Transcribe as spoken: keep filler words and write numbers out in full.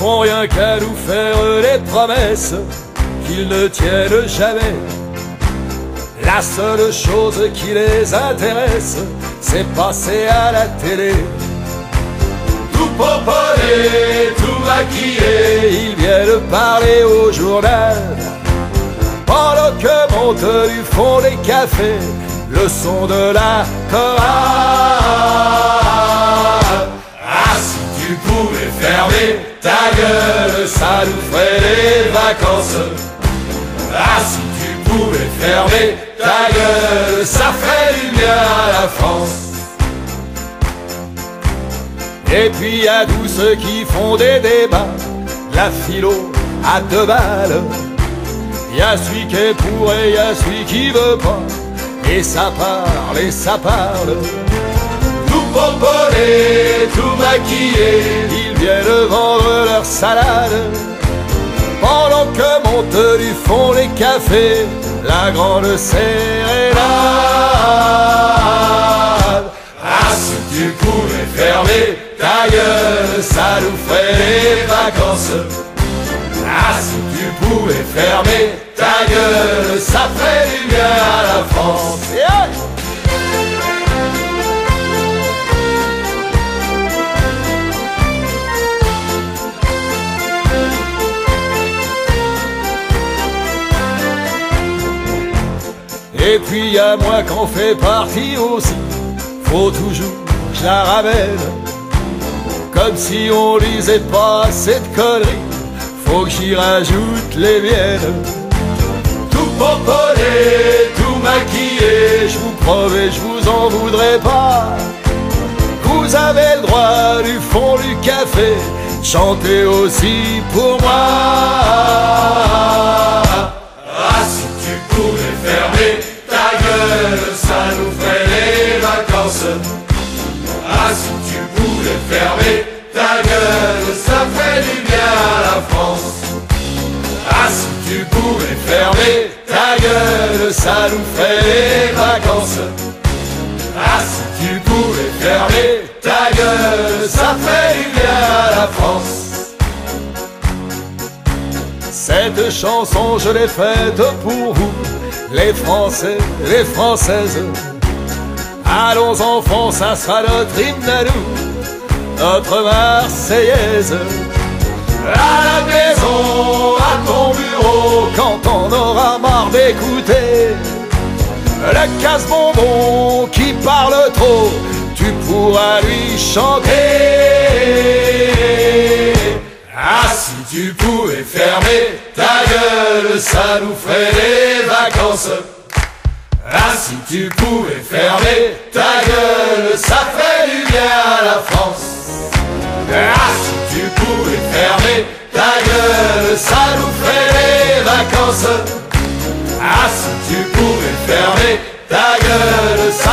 font rien qu'à nous faire des promesses qu'ils ne tiennent jamais. La seule chose qui les intéresse, c'est passer à la télé. Tout pomponné, tout maquillé, ils viennent parler au journal, pendant que monte du fond des cafés le son de la chorale. Ah, si tu pouvais fermer ta gueule, ça nous ferait des vacances. Ah, si tu pouvais fermer ta gueule, ça ferait du bien à la France. Et puis y'a tous ceux qui font des débats, la philo à deux balles. Y'a celui qui est pour et y'a celui qui veut pas, et ça parle et ça parle. Tout pomponné, tout maquillé, ils viennent vendre leur salade, pendant que monte du fond les cafés la grande sérénade. Ah, si tu pouvais fermer ta gueule, ça nous ferait des vacances. Ah, si tu pouvais fermer ta gueule, ça ferait du bien à la France. Yeah! Et puis y'a moi qu'en fait partie aussi, faut toujours que je la ramène. Comme si on lisait pas cette connerie, faut que j'y rajoute les miennes. Tout pomponné, tout maquillé, je vous promets, je vous en voudrais pas. Vous avez le droit du fond du café, chantez aussi pour moi. Ah, si tu pouvais fermer ta gueule, ça nous ferait des vacances. Ah, si tu pouvais fermer ta gueule, ça ferait du bien à la France. Ah, si tu pouvais fermer ta gueule, ça nous ferait des vacances. Ah, si tu pouvais fermer ta gueule, ça ferait du bien à la France. Cette chanson, je l'ai faite pour vous, les Français, les Françaises. Allons enfants, ça sera notre hymne à nous, notre Marseillaise. À la maison, à ton bureau, quand on aura marre d'écouter le casse-bonbon qui parle trop, tu pourras lui chanter. Ah, si tu pouvais fermer ta gueule, ça nous ferait des vacances. Ah, si tu pouvais fermer ta gueule, ça ferait du bien à la France. Ah, si tu pouvais fermer ta gueule, ça nous ferait des vacances. Ah, si tu pouvais fermer ta gueule, ça